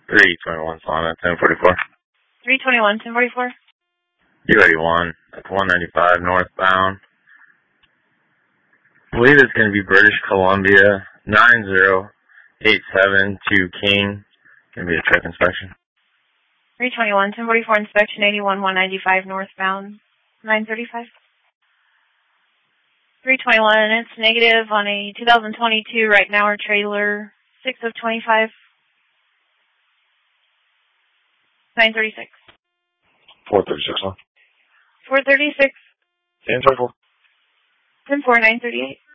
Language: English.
321 Solana, 1044. 321, 1044. U81, that's 195 northbound. I believe it's going to be British Columbia, 9087 to King. Going to be a truck inspection. 321, 1044, inspection 81, 195 northbound, 935. 321, it's negative on a 2022 right now, our trailer, 6 of 25. 936. 436, huh? 436. 1044. 10-4, 938.